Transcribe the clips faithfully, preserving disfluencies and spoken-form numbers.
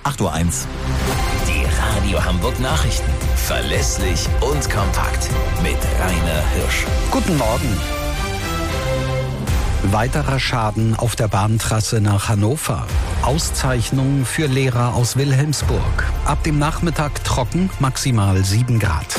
acht Uhr eins. Die Radio Hamburg Nachrichten. Verlässlich und kompakt. Mit Rainer Hirsch. Guten Morgen. Weiterer Schaden auf der Bahntrasse nach Hannover. Auszeichnung für Lehrer aus Wilhelmsburg. Ab dem Nachmittag trocken, maximal sieben Grad.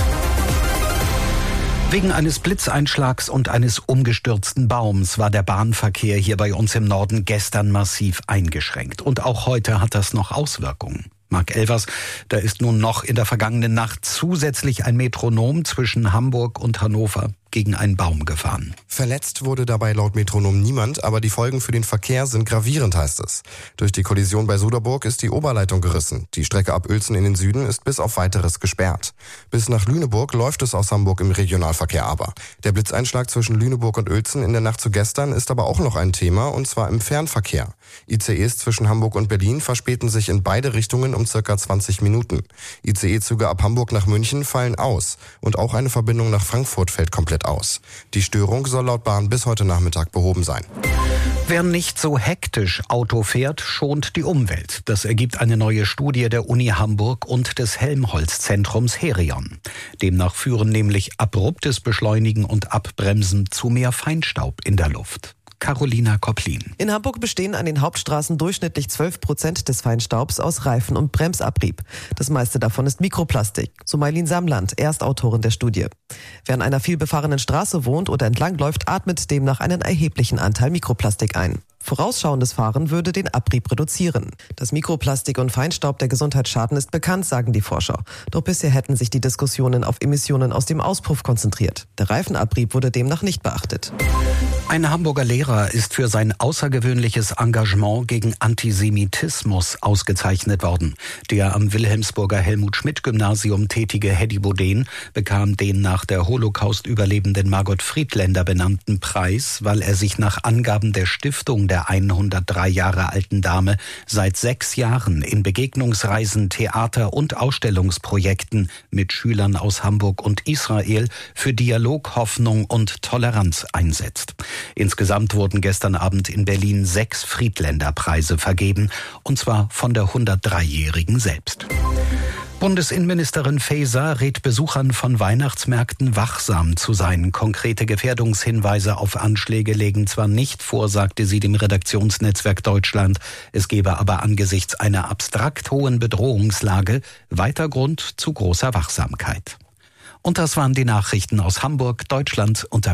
Wegen eines Blitzeinschlags und eines umgestürzten Baums war der Bahnverkehr hier bei uns im Norden gestern massiv eingeschränkt. Und auch heute hat das noch Auswirkungen. Marc Elvers, da ist nun noch in der vergangenen Nacht zusätzlich ein Metronom zwischen Hamburg und Hannover gegen einen Baum gefahren. Verletzt wurde dabei laut Metronom niemand, aber die Folgen für den Verkehr sind gravierend, heißt es. Durch die Kollision bei Suderburg ist die Oberleitung gerissen. Die Strecke ab Uelzen in den Süden ist bis auf Weiteres gesperrt. Bis nach Lüneburg läuft es aus Hamburg im Regionalverkehr aber. Der Blitzeinschlag zwischen Lüneburg und Uelzen in der Nacht zu gestern ist aber auch noch ein Thema, und zwar im Fernverkehr. I C Es zwischen Hamburg und Berlin verspäten sich in beide Richtungen um circa zwanzig Minuten. I C E-Züge ab Hamburg nach München fallen aus und auch eine Verbindung nach Frankfurt fällt komplett aus. Die Störung soll laut Bahn bis heute Nachmittag behoben sein. Wer nicht so hektisch Auto fährt, schont die Umwelt. Das ergibt eine neue Studie der Uni Hamburg und des Helmholtz-Zentrums Herion. Demnach führen nämlich abruptes Beschleunigen und Abbremsen zu mehr Feinstaub in der Luft. Carolina Kopplin. In Hamburg bestehen an den Hauptstraßen durchschnittlich zwölf Prozent des Feinstaubs aus Reifen- und Bremsabrieb. Das meiste davon ist Mikroplastik, so Mailin Samland, Erstautorin der Studie. Wer an einer vielbefahrenen Straße wohnt oder entlangläuft, atmet demnach einen erheblichen Anteil Mikroplastik ein. Vorausschauendes Fahren würde den Abrieb reduzieren. Dass Mikroplastik und Feinstaub der Gesundheit schaden, ist bekannt, sagen die Forscher. Doch bisher hätten sich die Diskussionen auf Emissionen aus dem Auspuff konzentriert. Der Reifenabrieb wurde demnach nicht beachtet. Ein Hamburger Lehrer ist für sein außergewöhnliches Engagement gegen Antisemitismus ausgezeichnet worden. Der am Wilhelmsburger Helmut-Schmidt-Gymnasium tätige Hedy Boudin bekam den nach der Holocaust überlebenden Margot Friedländer benannten Preis, weil er sich nach Angaben der Stiftung der hundertdrei Jahre alten Dame seit sechs Jahren in Begegnungsreisen, Theater- und Ausstellungsprojekten mit Schülern aus Hamburg und Israel für Dialog, Hoffnung und Toleranz einsetzt. Insgesamt wurden gestern Abend in Berlin sechs Friedländer-Preise vergeben, und zwar von der hundertdreijährigen selbst. Bundesinnenministerin Faeser rät Besuchern von Weihnachtsmärkten, wachsam zu sein. Konkrete Gefährdungshinweise auf Anschläge legen zwar nicht vor, sagte sie dem Redaktionsnetzwerk Deutschland. Es gebe aber angesichts einer abstrakt hohen Bedrohungslage weiter Grund zu großer Wachsamkeit. Und das waren die Nachrichten aus Hamburg, Deutschland und der